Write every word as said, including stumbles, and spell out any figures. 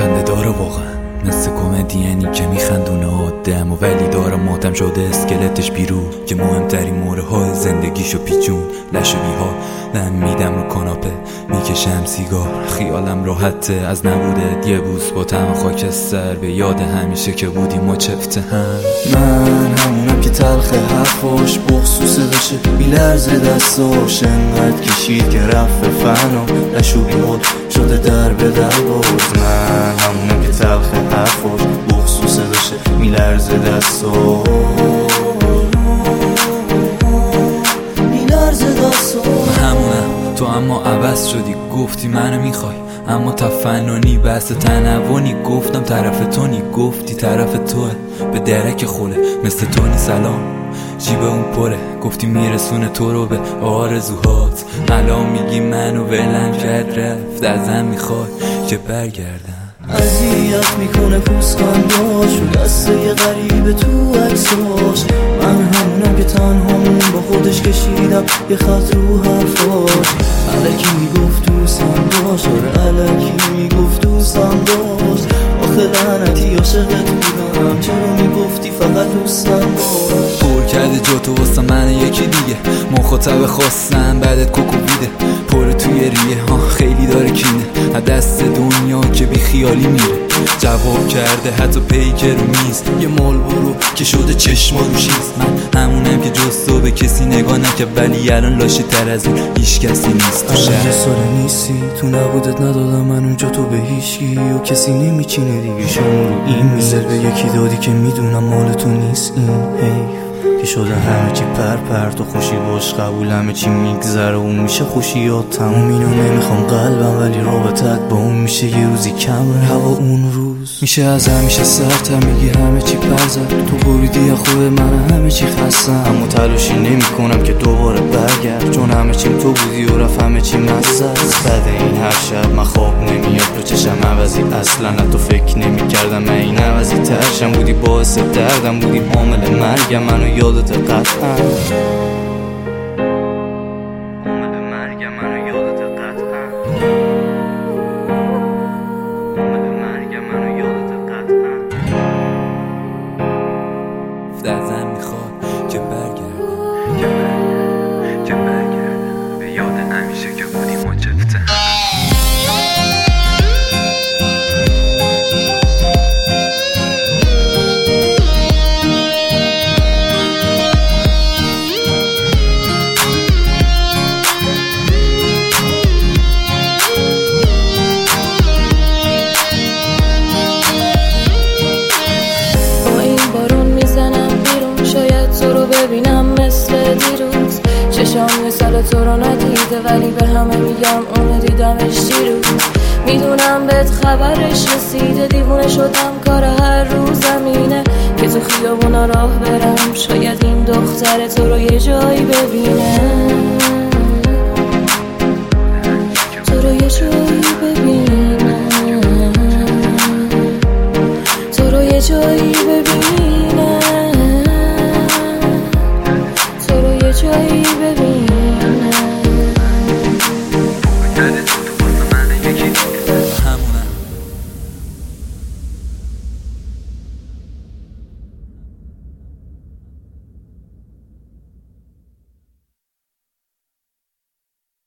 خنده داره واقعا، مثل کمدیانی که میخندونه آدم و ولی داره ماتم شده اسکلتش بیرون، که مهمترین موره های زندگیشو پیچون. لشو بیها دم میدم رو کاناپه، میکشم سیگار، خیالم راحته از نبوده یه بوس با طعم خاکستر، به یاد همیشه که بودیم و چفته هم. من همونم که تلخ حرفاش بخصوصه بشه، میلرزه دستاش انقدر کشید که رفت فنا، لشو بیهاد شده در به در باز. من همونم که تلخ حرفاش بخصوصه بشه، میلرزه دستاش میلرزه دستاش. همونم تو اما عوض شدی، گفتی منو میخوای اما تفننی بحث تنوعی، گفتم طرف تو نی، گفتی طرف توه به درک خوله، مثل تو نی سلام جیب اون پره، گفتی میرسونه تو رو به آرزوهات، الان میگی منو ولم کرد رفت، ازم میخوای که برگردم. اذیت میکنه پوسخنداش و دسته یه غریبه تو عکساش. من همونم که تنهامون با خودش کشیدم یه خط رو حرفاش. الکی میگفت دوستم داشت، آره الکی میگفت دوستم داشت. آخه لعنتی عاشقت بودم، چرا میگفتی فقط دوستم داشت؟ پر کرده جا تو واسه من یکی دیگه، مخاطب خواستم بعدت کوکوبیده، پر توی ریه ها خیلی داره کینه، از دست دنیا که بی خیالی میره. جواب کرده حتی پیکر رو میز، یه مال برو که شده چشما رو شیز. من همونم که جز تو به کسی نگاه نکرد، ولی الان لاشه تر از اون هیچ کسی نیست تو شهر. یه ساله نیستی تو نبودت ندادم من اونجا، تو به هیچکی و کسی نمیچینه دیگه شما رو این میزل به یکی دادی که میدونم مال تو نیست. این حیف که شده همه چی پر پر، تو خوشی باش قبول، همه چی میگذره اون میشه خوشیات تموم. اینو نمیخوام قلبم ولی رابطت با اون میشه یه روزی کم ره، هوا اون روز میشه از همیشه سرتر، میگی همه چی پر زد، تو بریدی خود من همه چی خستم، اما تلاشی نمی کنم که دوباره برگرد، چون همه چیم تو بودی و رفت همه چی مزه است. بعد این هر شب من خواب نمیاد، تو چشم عوضی اصلا نه تو فکر نمی کردم، من این عوضی ترشم بودی، باعث دردم بودی، عامل مرگم منو یادت قطعا. عامل مرگم منو یادت قطعا، عامل مرگم منو یادت قطعا. ازم میخواد که برگردم، که برگردم، که برگردم به یاد همیشه که بودیم و چفته. ببینم مثل دیروز، چشام یه سال تو رو ندیده ولی به همه میگم اونو دیدمش دیروز. میدونم بهت خبرش رسیده، دیوونه شدم کار هر روز زمینه که تو خیابونا راه برم، شاید این دختر تو رو یه جایی ببینه.